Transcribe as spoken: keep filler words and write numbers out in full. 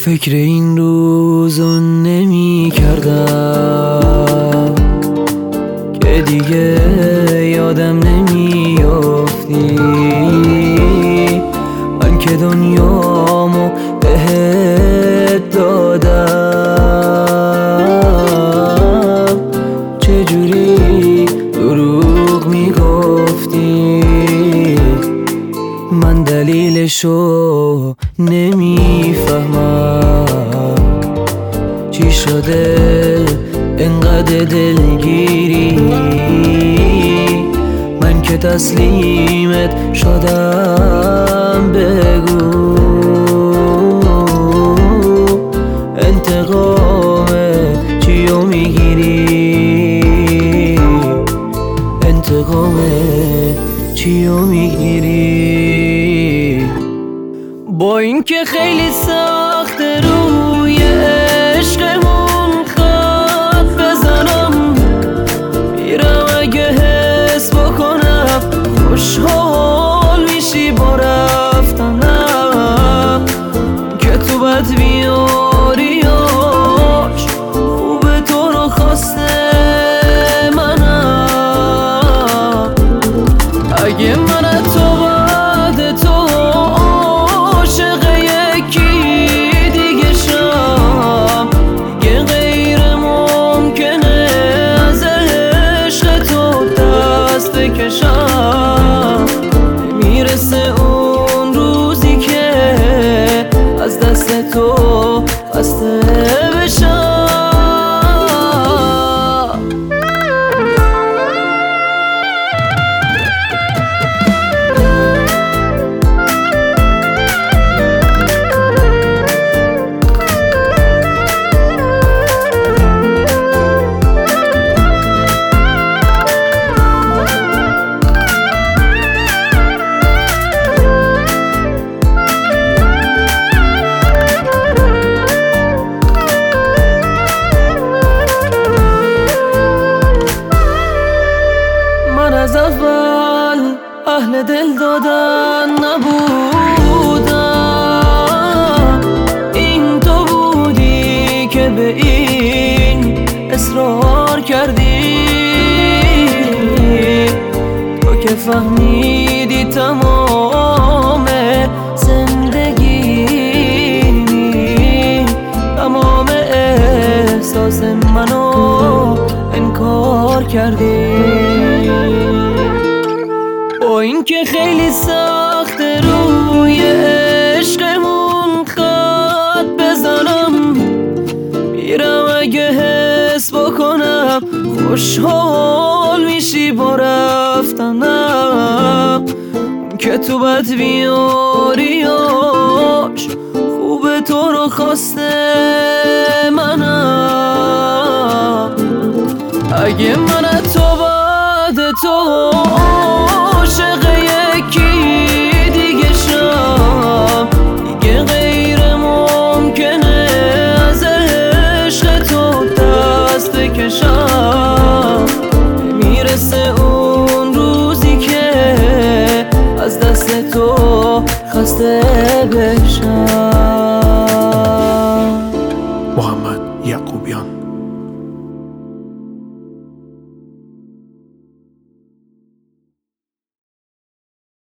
فکر این روزو نمی کردم که دیگه یادم نمیافتی، من که دنیامو بهت دادم. چجوری دروغ میگفتی؟ من دلیلشو نمیفهمم. چی شده انقدر دلگیری؟ من که تسلیمت شدم. بگو انتقام چیو میگیری؟ انتقام چیو میگیری؟ با اینکه خیلی سخت روی عشقمون خط بزنم، میرم اگه حس بکنم خوشحال میشی با رفتنم، که تو بد بیاریاش خوبه تو رو خواسته منم. اگه من تو بعد تو عاشق یکی دیگه شم، دیگه غیر ممکنه از عشق تو دست بکشم. میرسه اون روزی که از دست تو خسته بشم. از اول اهل دل دادن نبودم، این تو بودی که به این اصرار کردی. تو که فهمیدی تمام زندگی، تمام احساس منو انکار کردی. با اینکه خیلی سخت روی عشقمون خط بزنم، میرم اگه حس بکنم خوشحال میشی با رفتنم، که تو بد بیاریاش خوبه تو رو خواسته منم. اگه من تو بعد تو عاشق یکی دیگه شم، دیگه غیر ممکنه از عشق تو دست بکشم. میرسه اون روزی که از دست تو خسته بشم. محمد یعقوبیان.